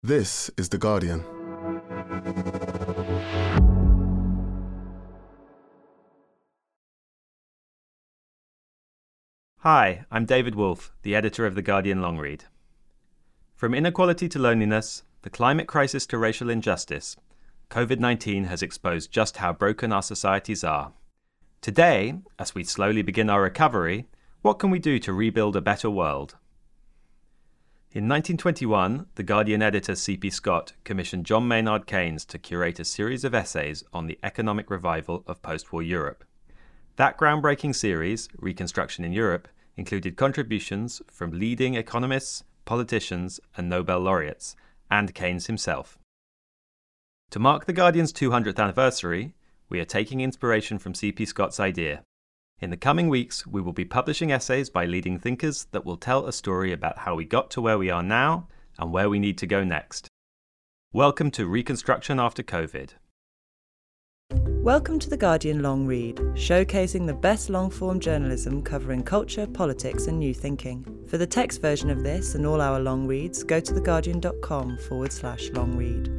This is The Guardian. Hi, I'm David Wolfe, the editor of The Guardian Long Read. From inequality to loneliness, the climate crisis to racial injustice, COVID-19 has exposed just how broken our societies are. Today, as we slowly begin our recovery, what can we do to rebuild a better world? In 1921, The Guardian editor C.P. Scott commissioned John Maynard Keynes to curate a series of essays on the economic revival of post-war Europe. That groundbreaking series, Reconstruction in Europe, included contributions from leading economists, politicians, and Nobel laureates, and Keynes himself. To mark The Guardian's 200th anniversary, we are taking inspiration from C.P. Scott's idea. In the coming weeks, we will be publishing essays by leading thinkers that will tell a story about how we got to where we are now and where we need to go next. Welcome to Reconstruction After COVID. Welcome to The Guardian Long Read, showcasing the best long-form journalism covering culture, politics and new thinking. For the text version of this and all our long reads, go to theguardian.com/long read.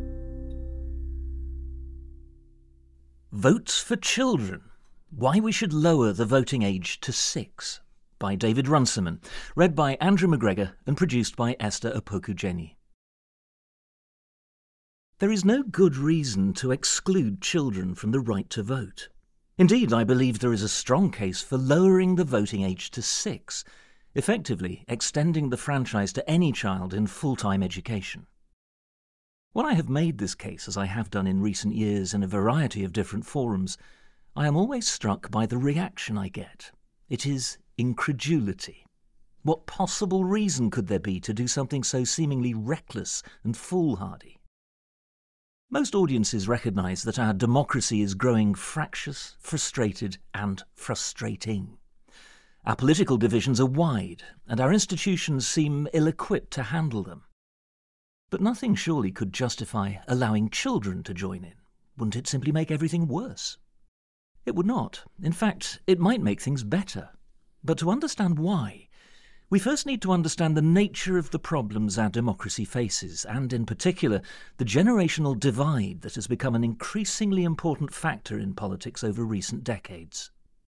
Votes for Children. Why We Should Lower the Voting Age to 6, by David Runciman, read by Andrew McGregor and produced by Esther Opoku-Jenny. There is no good reason to exclude children from the right to vote. Indeed, I believe there is a strong case for lowering the voting age to 6, effectively extending the franchise to any child in full-time education. When I have made this case, as I have done in recent years in a variety of different forums, I am always struck by the reaction I get. It is incredulity. What possible reason could there be to do something so seemingly reckless and foolhardy? Most audiences recognise that our democracy is growing fractious, frustrated and frustrating. Our political divisions are wide, and our institutions seem ill-equipped to handle them. But nothing surely could justify allowing children to join in. Wouldn't it simply make everything worse? It would not. In fact, it might make things better. But to understand why, we first need to understand the nature of the problems our democracy faces, and in particular, the generational divide that has become an increasingly important factor in politics over recent decades.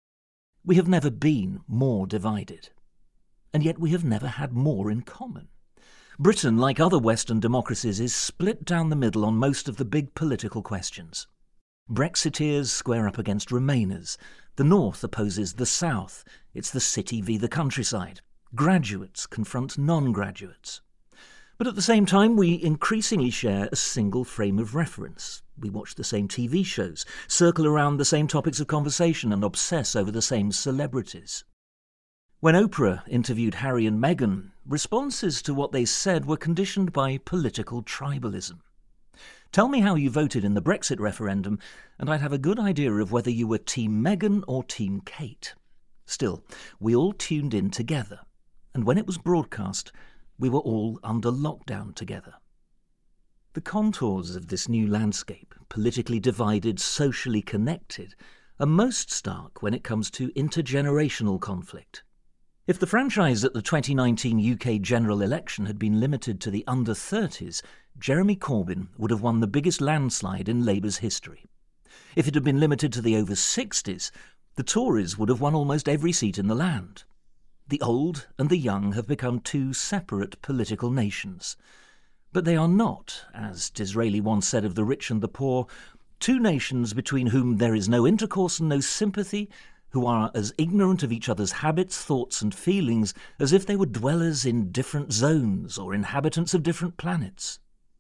We have never been more divided, and yet we have never had more in common. Britain, like other Western democracies, is split down the middle on most of the big political questions. Brexiteers square up against Remainers. The North opposes the South. It's the city v the countryside. Graduates confront non-graduates. But at the same time, we increasingly share a single frame of reference. We watch the same TV shows, circle around the same topics of conversation and obsess over the same celebrities. When Oprah interviewed Harry and Meghan, responses to what they said were conditioned by political tribalism. Tell me how you voted in the Brexit referendum, and I'd have a good idea of whether you were Team Meghan or Team Kate. Still, we all tuned in together. And when it was broadcast, we were all under lockdown together. The contours of this new landscape, politically divided, socially connected, are most stark when it comes to intergenerational conflict. If the franchise at the 2019 UK general election had been limited to the under-30s, Jeremy Corbyn would have won the biggest landslide in Labour's history. If it had been limited to the over-60s, the Tories would have won almost every seat in the land. The old and the young have become two separate political nations. But they are not, as Disraeli once said of the rich and the poor, two nations between whom there is no intercourse and no sympathy, who are as ignorant of each other's habits, thoughts and feelings as if they were dwellers in different zones or inhabitants of different planets.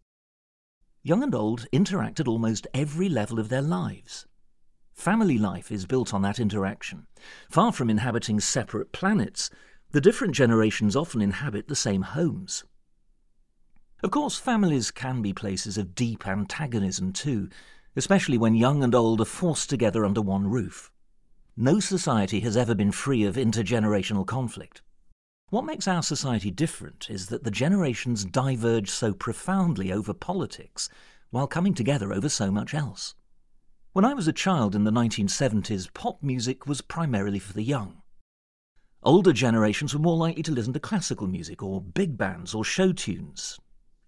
Young and old interact at almost every level of their lives. Family life is built on that interaction. Far from inhabiting separate planets, the different generations often inhabit the same homes. Of course, families can be places of deep antagonism too, especially when young and old are forced together under one roof. No society has ever been free of intergenerational conflict. What makes our society different is that the generations diverge so profoundly over politics while coming together over so much else. When I was a child in the 1970s, pop music was primarily for the young. Older generations were more likely to listen to classical music or big bands or show tunes.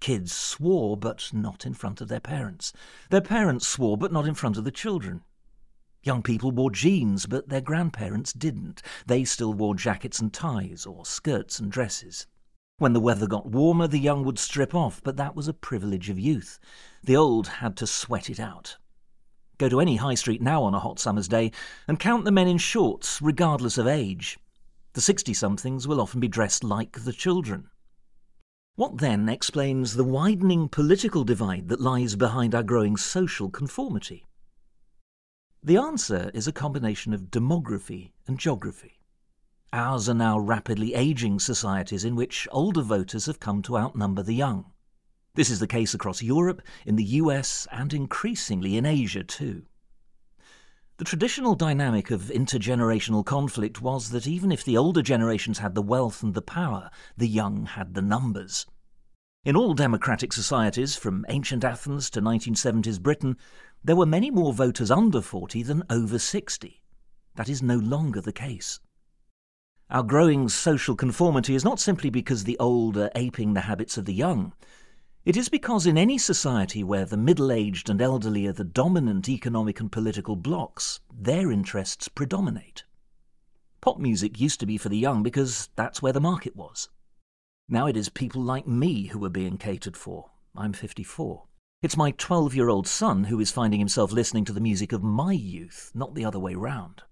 Kids swore, but not in front of their parents. Their parents swore, but not in front of the children. Young people wore jeans, but their grandparents didn't. They still wore jackets and ties, or skirts and dresses. When the weather got warmer, the young would strip off, but that was a privilege of youth. The old had to sweat it out. Go to any high street now on a hot summer's day and count the men in shorts, regardless of age. The 60-somethings will often be dressed like the children. What then explains the widening political divide that lies behind our growing social conformity? The answer is a combination of demography and geography. Ours are now rapidly ageing societies in which older voters have come to outnumber the young. This is the case across Europe, in the US, and increasingly in Asia too. The traditional dynamic of intergenerational conflict was that even if the older generations had the wealth and the power, the young had the numbers. In all democratic societies, from ancient Athens to 1970s Britain, there were many more voters under 40 than over 60. That is no longer the case. Our growing social conformity is not simply because the old are aping the habits of the young. It is because in any society where the middle-aged and elderly are the dominant economic and political blocs, their interests predominate. Pop music used to be for the young because that's where the market was. Now it is people like me who are being catered for. I'm 54. It's my 12-year-old son who is finding himself listening to the music of my youth, not the other way round.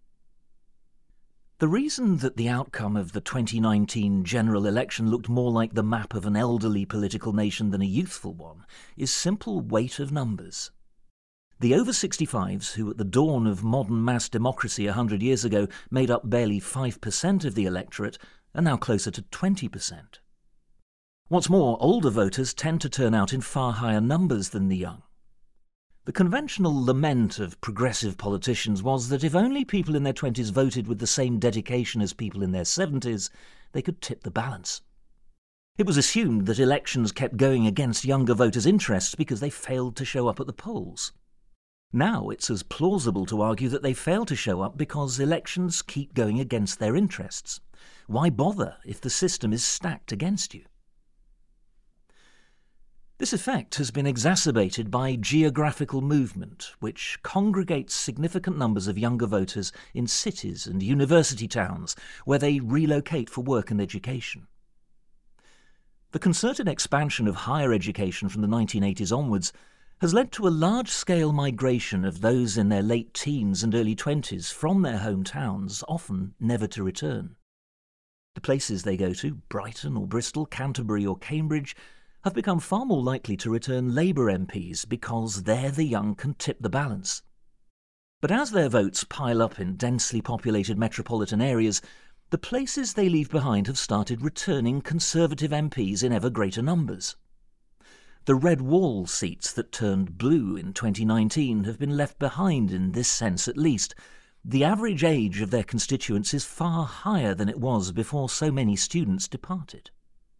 The reason that the outcome of the 2019 general election looked more like the map of an elderly political nation than a youthful one is simple weight of numbers. The over 65s, who at the dawn of modern mass democracy 100 years ago made up barely 5% of the electorate, are now closer to 20%. What's more, older voters tend to turn out in far higher numbers than the young. The conventional lament of progressive politicians was that if only people in their 20s voted with the same dedication as people in their 70s, they could tip the balance. It was assumed that elections kept going against younger voters' interests because they failed to show up at the polls. Now it's as plausible to argue that they fail to show up because elections keep going against their interests. Why bother if the system is stacked against you? This effect has been exacerbated by geographical movement, which congregates significant numbers of younger voters in cities and university towns, where they relocate for work and education. The concerted expansion of higher education from the 1980s onwards has led to a large-scale migration of those in their late teens and early 20s from their hometowns, often never to return. The places they go to, Brighton or Bristol, Canterbury or Cambridge, have become far more likely to return Labour MPs because there the young can tip the balance. But as their votes pile up in densely populated metropolitan areas, the places they leave behind have started returning Conservative MPs in ever greater numbers. The red wall seats that turned blue in 2019 have been left behind in this sense at least. The average age of their constituents is far higher than it was before so many students departed.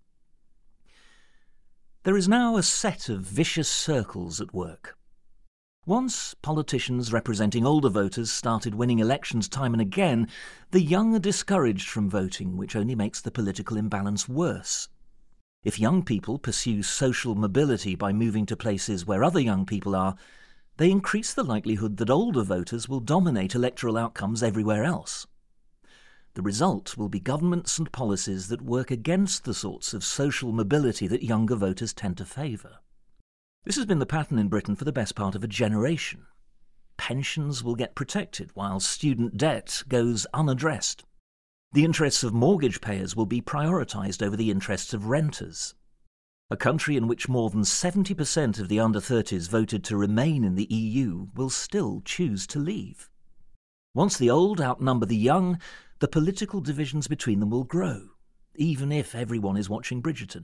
There is now a set of vicious circles at work. Once politicians representing older voters started winning elections time and again, the young are discouraged from voting, which only makes the political imbalance worse. If young people pursue social mobility by moving to places where other young people are, they increase the likelihood that older voters will dominate electoral outcomes everywhere else. The result will be governments and policies that work against the sorts of social mobility that younger voters tend to favour. This has been the pattern in Britain for the best part of a generation. Pensions will get protected while student debt goes unaddressed. The interests of mortgage payers will be prioritised over the interests of renters. A country in which more than 70% of the under-30s voted to remain in the EU will still choose to leave. Once the old outnumber the young, the political divisions between them will grow, even if everyone is watching Bridgerton.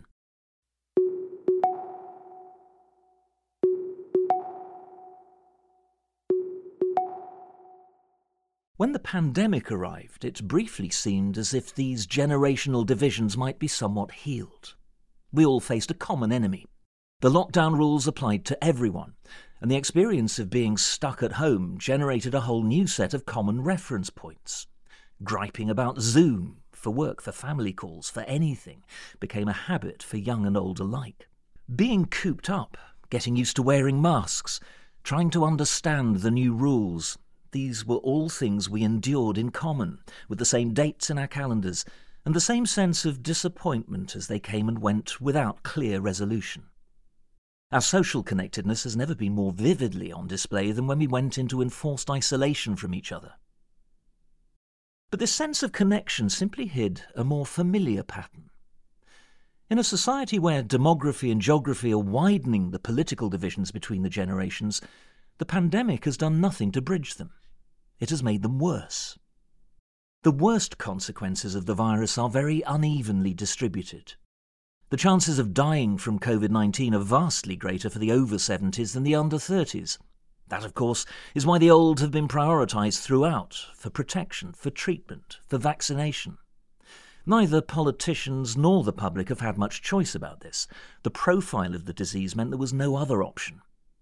When the pandemic arrived, it briefly seemed as if these generational divisions might be somewhat healed. We all faced a common enemy. The lockdown rules applied to everyone, and the experience of being stuck at home generated a whole new set of common reference points. Griping about Zoom, for work, for family calls, for anything, became a habit for young and old alike. Being cooped up, getting used to wearing masks, trying to understand the new rules, these were all things we endured in common, with the same dates in our calendars, and the same sense of disappointment as they came and went without clear resolution. Our social connectedness has never been more vividly on display than when we went into enforced isolation from each other. But this sense of connection simply hid a more familiar pattern. In a society where demography and geography are widening the political divisions between the generations, the pandemic has done nothing to bridge them. It has made them worse. The worst consequences of the virus are very unevenly distributed. The chances of dying from COVID-19 are vastly greater for the over 70s than the under 30s. That, of course, is why the old have been prioritised throughout, for protection, for treatment, for vaccination. Neither politicians nor the public have had much choice about this. The profile of the disease meant there was no other option.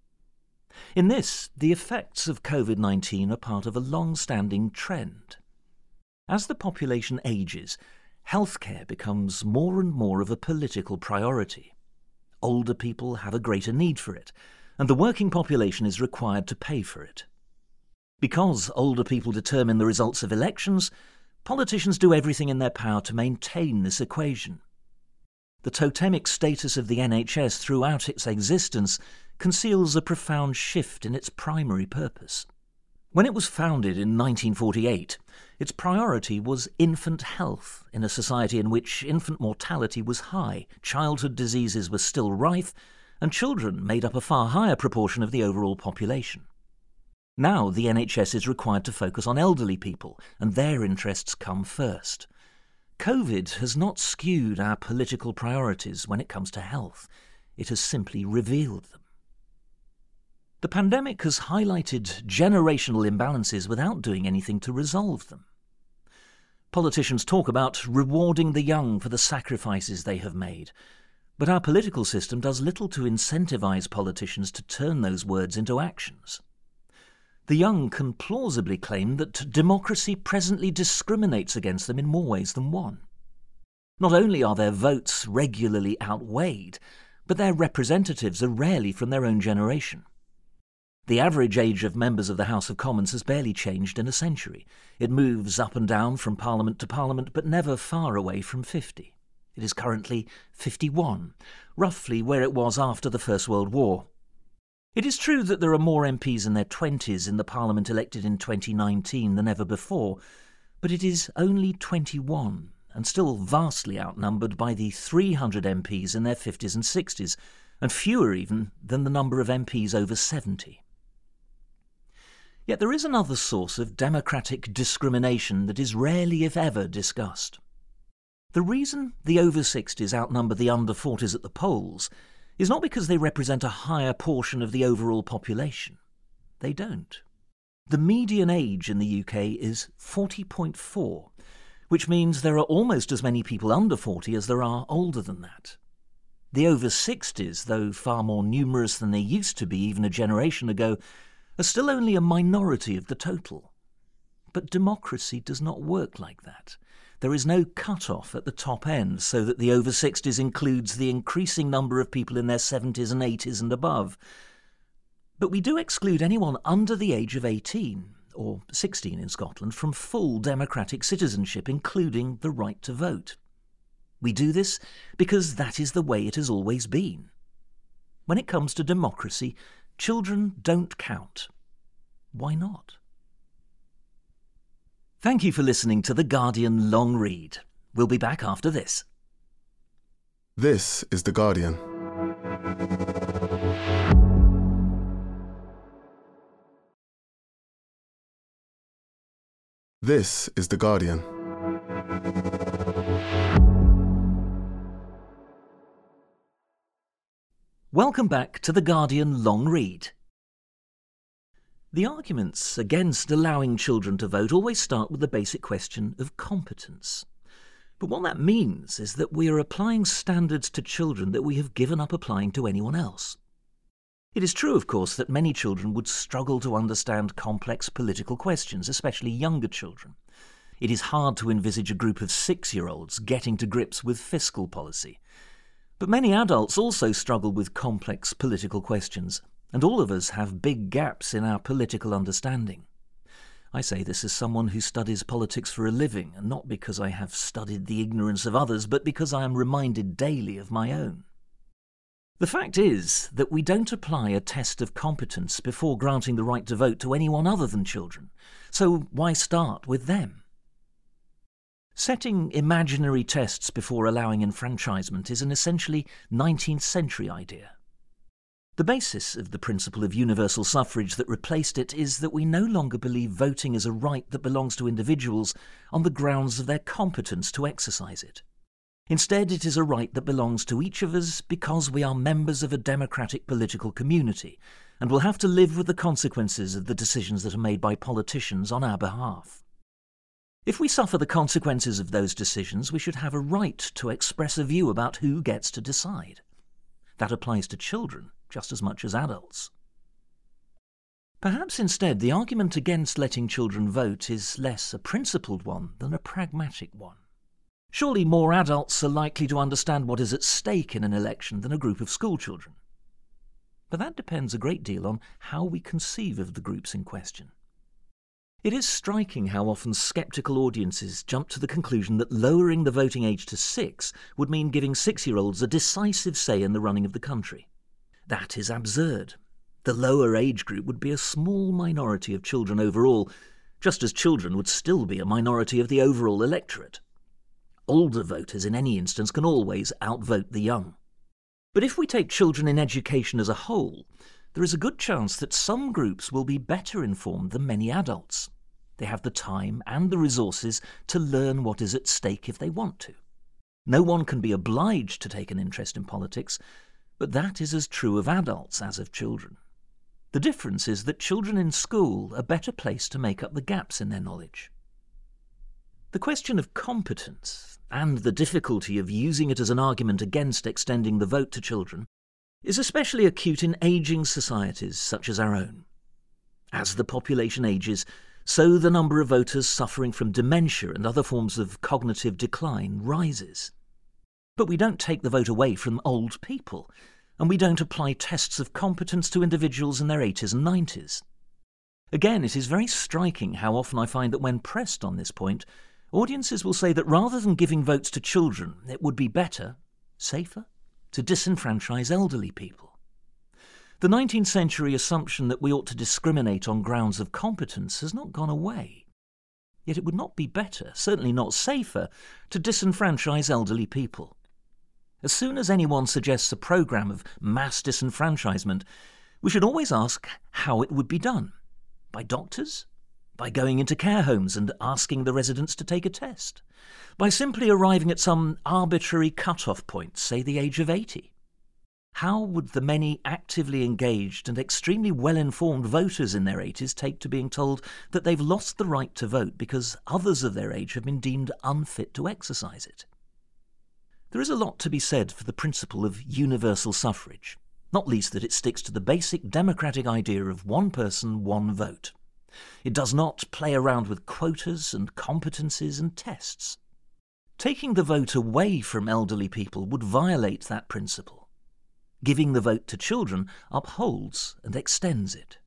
In this, the effects of COVID-19 are part of a long-standing trend. As the population ages, healthcare becomes more and more of a political priority. Older people have a greater need for it, and the working population is required to pay for it. Because older people determine the results of elections, politicians do everything in their power to maintain this equation. The totemic status of the NHS throughout its existence conceals a profound shift in its primary purpose. When it was founded in 1948, its priority was infant health in a society in which infant mortality was high, childhood diseases were still rife, and children made up a far higher proportion of the overall population. Now the NHS is required to focus on elderly people, and their interests come first. COVID has not skewed our political priorities when it comes to health. It has simply revealed them. The pandemic has highlighted generational imbalances without doing anything to resolve them. Politicians talk about rewarding the young for the sacrifices they have made, but our political system does little to incentivize politicians to turn those words into actions. The young can plausibly claim that democracy presently discriminates against them in more ways than one. Not only are their votes regularly outweighed, but their representatives are rarely from their own generation. The average age of members of the House of Commons has barely changed in a century. It moves up and down from Parliament to Parliament, but never far away from 50. It is currently 51, roughly where it was after the First World War. It is true that there are more MPs in their 20s in the Parliament elected in 2019 than ever before, but it is only 21, and still vastly outnumbered by the 300 MPs in their 50s and 60s, and fewer even than the number of MPs over 70. Yet there is another source of democratic discrimination that is rarely, if ever, discussed. The reason the over 60s outnumber the under 40s at the polls is not because they represent a higher portion of the overall population. They don't. The median age in the UK is 40.4, which means there are almost as many people under 40 as there are older than that. The over 60s, though far more numerous than they used to be even a generation ago, are still only a minority of the total. But democracy does not work like that. There is no cut-off at the top end so that the over 60s includes the increasing number of people in their 70s and 80s and above. But we do exclude anyone under the age of 18, or 16 in Scotland, from full democratic citizenship, including the right to vote. We do this because that is the way it has always been. When it comes to democracy, children don't count. Why not? Thank you for listening to The Guardian Long Read. We'll be back after this. This is The Guardian. This is The Guardian. Welcome back to The Guardian Long Read. The arguments against allowing children to vote always start with the basic question of competence. But what that means is that we are applying standards to children that we have given up applying to anyone else. It is true, of course, that many children would struggle to understand complex political questions, especially younger children. It is hard to envisage a group of 6-year-olds getting to grips with fiscal policy. But many adults also struggle with complex political questions, and all of us have big gaps in our political understanding. I say this as someone who studies politics for a living, and not because I have studied the ignorance of others, but because I am reminded daily of my own. The fact is that we don't apply a test of competence before granting the right to vote to anyone other than children, so why start with them? Setting imaginary tests before allowing enfranchisement is an essentially 19th century idea. The basis of the principle of universal suffrage that replaced it is that we no longer believe voting is a right that belongs to individuals on the grounds of their competence to exercise it. Instead, it is a right that belongs to each of us because we are members of a democratic political community and will have to live with the consequences of the decisions that are made by politicians on our behalf. If we suffer the consequences of those decisions, we should have a right to express a view about who gets to decide. That applies to children just as much as adults. Perhaps instead the argument against letting children vote is less a principled one than a pragmatic one. Surely more adults are likely to understand what is at stake in an election than a group of schoolchildren. But that depends a great deal on how we conceive of the groups in question. It is striking how often sceptical audiences jump to the conclusion that lowering the voting age to 6 would mean giving 6-year-olds a decisive say in the running of the country. That is absurd. The lower age group would be a small minority of children overall, just as children would still be a minority of the overall electorate. Older voters in any instance can always outvote the young. But if we take children in education as a whole, there is a good chance that some groups will be better informed than many adults. They have the time and the resources to learn what is at stake if they want to. No one can be obliged to take an interest in politics, but that is as true of adults as of children. The difference is that children in school are better placed to make up the gaps in their knowledge. The question of competence, and the difficulty of using it as an argument against extending the vote to children, is especially acute in ageing societies such as our own. As the population ages, so the number of voters suffering from dementia and other forms of cognitive decline rises. But we don't take the vote away from old people, and we don't apply tests of competence to individuals in their 80s and 90s. Again, it is very striking how often I find that when pressed on this point, audiences will say that rather than giving votes to children, it would be better, safer, to disenfranchise elderly people. The 19th century assumption that we ought to discriminate on grounds of competence has not gone away. Yet it would not be better, certainly not safer, to disenfranchise elderly people. As soon as anyone suggests a programme of mass disenfranchisement, we should always ask how it would be done. By doctors? By going into care homes and asking the residents to take a test? By simply arriving at some arbitrary cut-off point, say the age of 80? How would the many actively engaged and extremely well-informed voters in their 80s take to being told that they've lost the right to vote because others of their age have been deemed unfit to exercise it? There is a lot to be said for the principle of universal suffrage, not least that it sticks to the basic democratic idea of one person, one vote. It does not play around with quotas and competencies and tests. Taking the vote away from elderly people would violate that principle. Giving the vote to children upholds and extends it.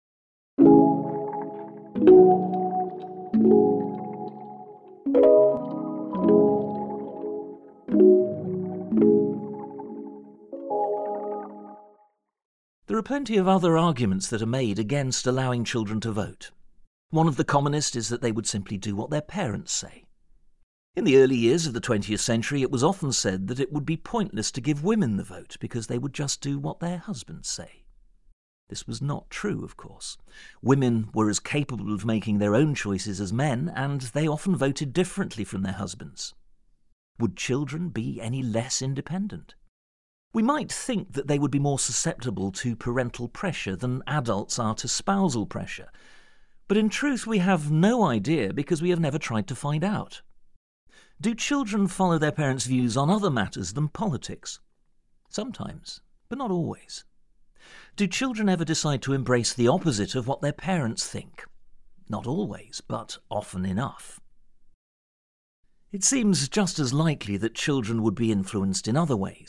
There are plenty of other arguments that are made against allowing children to vote. One of the commonest is that they would simply do what their parents say. In the early years of the 20th century, it was often said that it would be pointless to give women the vote because they would just do what their husbands say. This was not true, of course. Women were as capable of making their own choices as men, and they often voted differently from their husbands. Would children be any less independent? We might think that they would be more susceptible to parental pressure than adults are to spousal pressure, but in truth we have no idea because we have never tried to find out. Do children follow their parents' views on other matters than politics? Sometimes, but not always. Do children ever decide to embrace the opposite of what their parents think? Not always, but often enough. It seems just as likely that children would be influenced in other ways.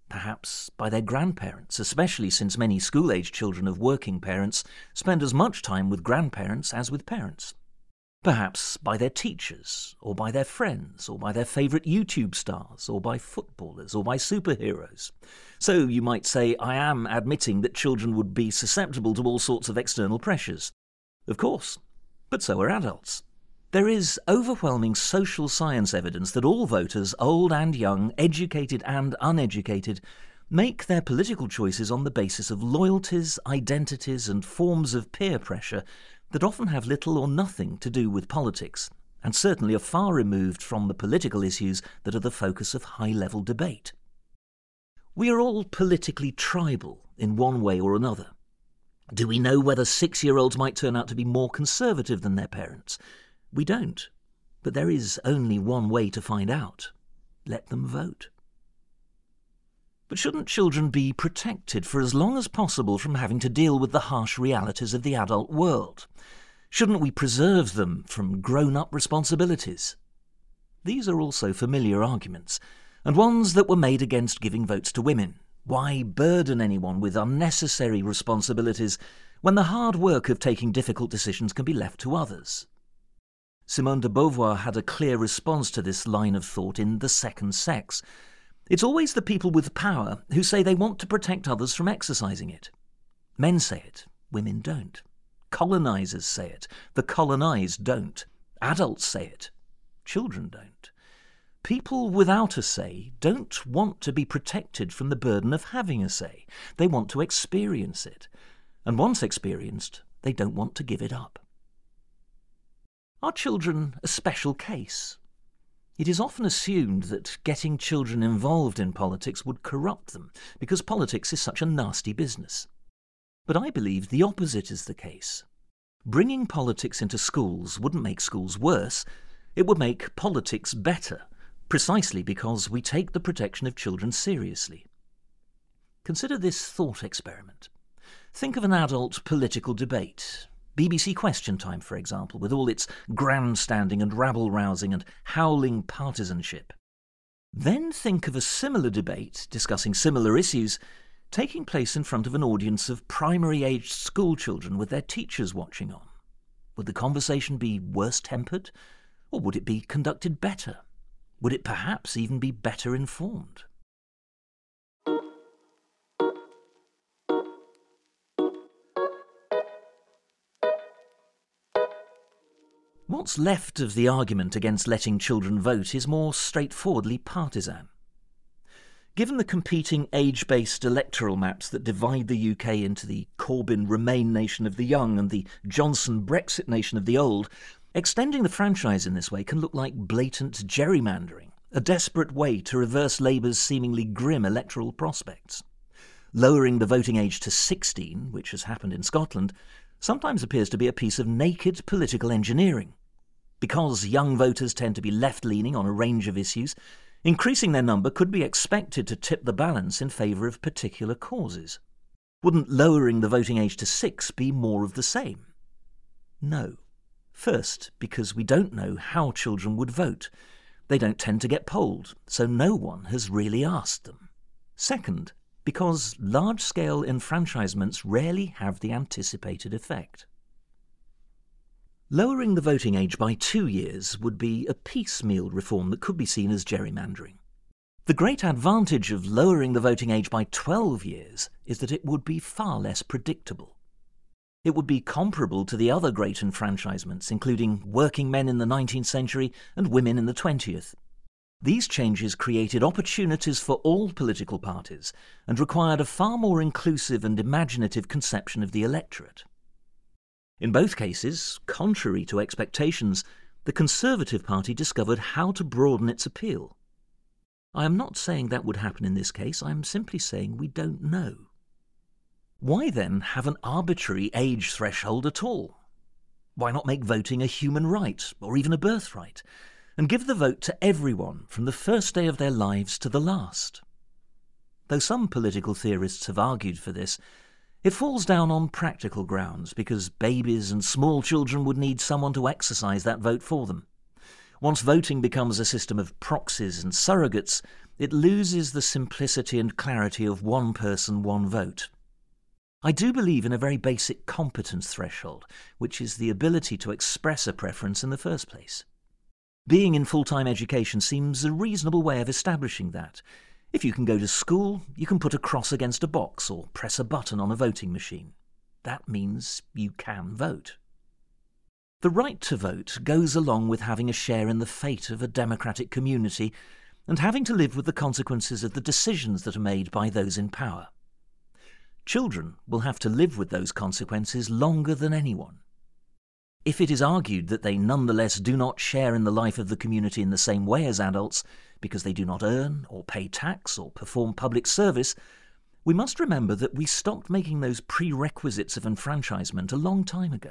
Perhaps by their grandparents, especially since many school-age children of working parents spend as much time with grandparents as with parents. Perhaps by their teachers, or by their friends, or by their favourite YouTube stars, or by footballers, or by superheroes. So you might say, I am admitting that children would be susceptible to all sorts of external pressures. Of course, but so are adults. There is overwhelming social science evidence that all voters, old and young, educated and uneducated, make their political choices on the basis of loyalties, identities, and forms of peer pressure that often have little or nothing to do with politics, and certainly are far removed from the political issues that are the focus of high-level debate. We are all politically tribal in one way or another. Do we know whether 6-year-olds might turn out to be more conservative than their parents? We don't, but there is only one way to find out. Let them vote. But shouldn't children be protected for as long as possible from having to deal with the harsh realities of the adult world? Shouldn't we preserve them from grown-up responsibilities? These are also familiar arguments, and ones that were made against giving votes to women. Why burden anyone with unnecessary responsibilities when the hard work of taking difficult decisions can be left to others? Simone de Beauvoir had a clear response to this line of thought in The Second Sex. It's always the people with power who say they want to protect others from exercising it. Men say it, women don't. Colonizers say it, the colonized don't. Adults say it, children don't. People without a say don't want to be protected from the burden of having a say. They want to experience it. And once experienced, they don't want to give it up. Are children a special case? It is often assumed that getting children involved in politics would corrupt them, because politics is such a nasty business. But I believe the opposite is the case. Bringing politics into schools wouldn't make schools worse, it would make politics better, precisely because we take the protection of children seriously. Consider this thought experiment. Think of an adult political debate. BBC Question Time, for example, with all its grandstanding and rabble-rousing and howling partisanship. Then think of a similar debate, discussing similar issues, taking place in front of an audience of primary-aged school children with their teachers watching on. Would the conversation be worse-tempered, or would it be conducted better? Would it perhaps even be better informed? What's left of the argument against letting children vote is more straightforwardly partisan. Given the competing age-based electoral maps that divide the UK into the Corbyn Remain nation of the young and the Johnson Brexit nation of the old, extending the franchise in this way can look like blatant gerrymandering, a desperate way to reverse Labour's seemingly grim electoral prospects. Lowering the voting age to 16, which has happened in Scotland, sometimes appears to be a piece of naked political engineering. Because young voters tend to be left-leaning on a range of issues, increasing their number could be expected to tip the balance in favour of particular causes. Wouldn't lowering the voting age to 6 be more of the same? No. First, because we don't know how children would vote. They don't tend to get polled, so no one has really asked them. Second, because large-scale enfranchisements rarely have the anticipated effect. Lowering the voting age by 2 years would be a piecemeal reform that could be seen as gerrymandering. The great advantage of lowering the voting age by 12 years is that it would be far less predictable. It would be comparable to the other great enfranchisements, including working men in the 19th century and women in the 20th. These changes created opportunities for all political parties and required a far more inclusive and imaginative conception of the electorate. In both cases, contrary to expectations, the Conservative Party discovered how to broaden its appeal. I am not saying that would happen in this case, I am simply saying we don't know. Why then have an arbitrary age threshold at all? Why not make voting a human right, or even a birthright, and give the vote to everyone from the first day of their lives to the last? Though some political theorists have argued for this, it falls down on practical grounds because babies and small children would need someone to exercise that vote for them. Once voting becomes a system of proxies and surrogates, it loses the simplicity and clarity of one person, one vote. I do believe in a very basic competence threshold, which is the ability to express a preference in the first place. Being in full-time education seems a reasonable way of establishing that. If you can go to school, you can put a cross against a box or press a button on a voting machine. That means you can vote. The right to vote goes along with having a share in the fate of a democratic community and having to live with the consequences of the decisions that are made by those in power. Children will have to live with those consequences longer than anyone. If it is argued that they nonetheless do not share in the life of the community in the same way as adults because they do not earn or pay tax or perform public service, we must remember that we stopped making those prerequisites of enfranchisement a long time ago.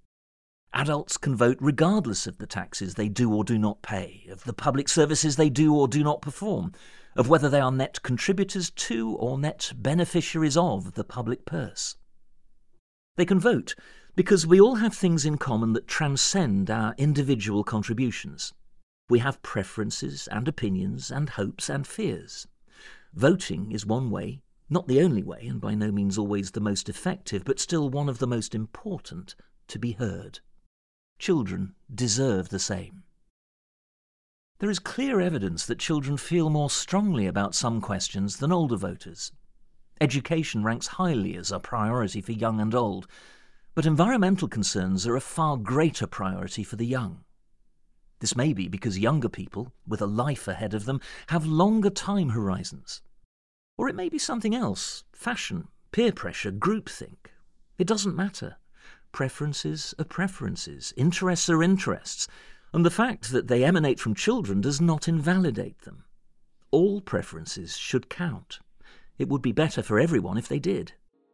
Adults can vote regardless of the taxes they do or do not pay, of the public services they do or do not perform, of whether they are net contributors to or net beneficiaries of the public purse. They can vote because we all have things in common that transcend our individual contributions. We have preferences and opinions and hopes and fears. Voting is one way, not the only way, and by no means always the most effective, but still one of the most important, to be heard. Children deserve the same. There is clear evidence that children feel more strongly about some questions than older voters. Education ranks highly as a priority for young and old, but environmental concerns are a far greater priority for the young. This may be because younger people, with a life ahead of them, have longer time horizons. Or it may be something else: fashion, peer pressure, groupthink. It doesn't matter. Preferences are preferences, interests are interests, and the fact that they emanate from children does not invalidate them. All preferences should count. It would be better for everyone if they did.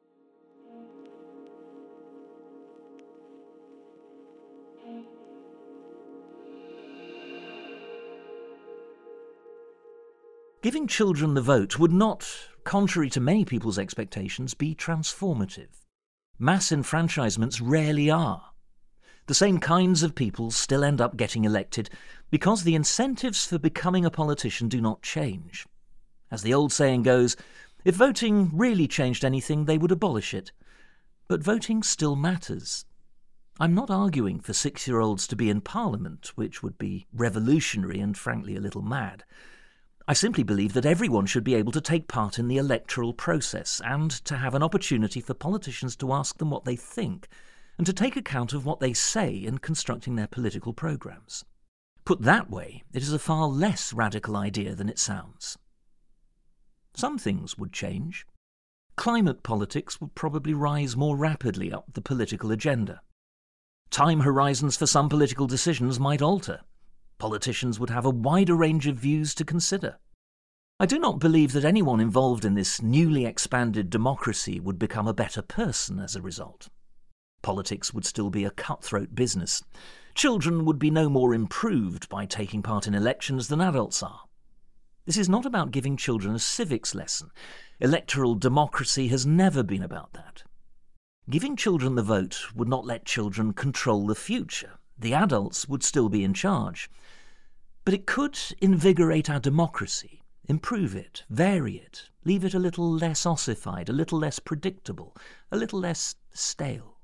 Giving children the vote would not, contrary to many people's expectations, be transformative. Mass enfranchisements rarely are. The same kinds of people still end up getting elected because the incentives for becoming a politician do not change. As the old saying goes, if voting really changed anything, they would abolish it. But voting still matters. I'm not arguing for 6-year-olds to be in Parliament, which would be revolutionary and frankly a little mad. I simply believe that everyone should be able to take part in the electoral process and to have an opportunity for politicians to ask them what they think and to take account of what they say in constructing their political programmes. Put that way, it is a far less radical idea than it sounds. Some things would change. Climate politics would probably rise more rapidly up the political agenda. Time horizons for some political decisions might alter. Politicians would have a wider range of views to consider. I do not believe that anyone involved in this newly expanded democracy would become a better person as a result. Politics would still be a cutthroat business. Children would be no more improved by taking part in elections than adults are. This is not about giving children a civics lesson. Electoral democracy has never been about that. Giving children the vote would not let children control the future. The adults would still be in charge. But it could invigorate our democracy, improve it, vary it, leave it a little less ossified, a little less predictable, a little less stale.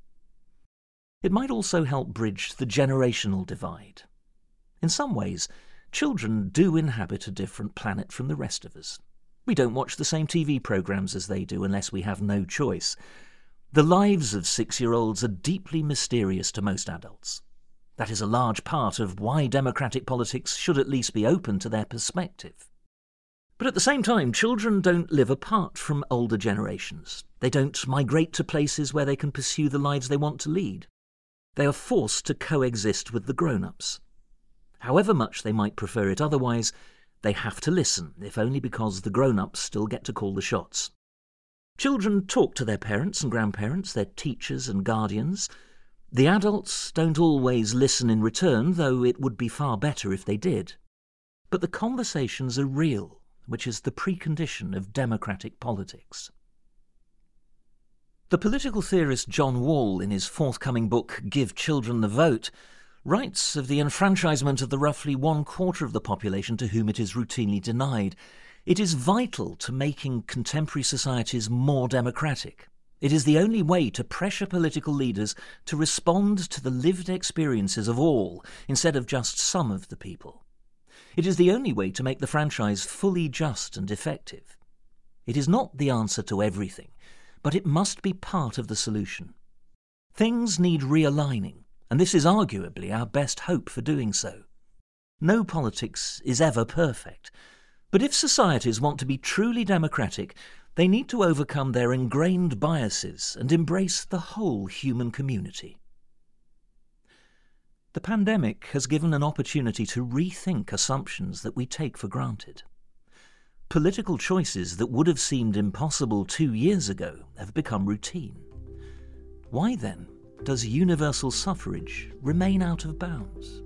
It might also help bridge the generational divide. In some ways, children do inhabit a different planet from the rest of us. We don't watch the same TV programmes as they do unless we have no choice. The lives of 6-year-olds are deeply mysterious to most adults. That is a large part of why democratic politics should at least be open to their perspective. But at the same time, children don't live apart from older generations. They don't migrate to places where they can pursue the lives they want to lead. They are forced to coexist with the grown-ups. However much they might prefer it otherwise, they have to listen, if only because the grown-ups still get to call the shots. Children talk to their parents and grandparents, their teachers and guardians. The adults don't always listen in return, though it would be far better if they did. But the conversations are real, which is the precondition of democratic politics. The political theorist John Wall, in his forthcoming book Give Children the Vote, Rights of the enfranchisement of the roughly 1/4 of the population to whom it is routinely denied. It is vital to making contemporary societies more democratic. It is the only way to pressure political leaders to respond to the lived experiences of all instead of just some of the people. It is the only way to make the franchise fully just and effective. It is not the answer to everything, but it must be part of the solution. Things need realigning, and this is arguably our best hope for doing so. No politics is ever perfect, but if societies want to be truly democratic, they need to overcome their ingrained biases and embrace the whole human community. The pandemic has given an opportunity to rethink assumptions that we take for granted. Political choices that would have seemed impossible 2 years ago have become routine. Why then does universal suffrage remain out of bounds?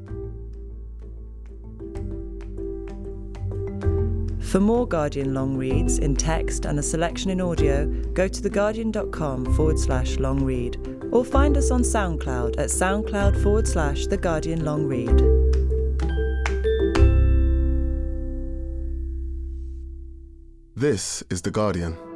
For more Guardian long reads in text and a selection in audio, go to theguardian.com/long read or find us on SoundCloud at soundcloud/The Guardian Long Read. This is The Guardian.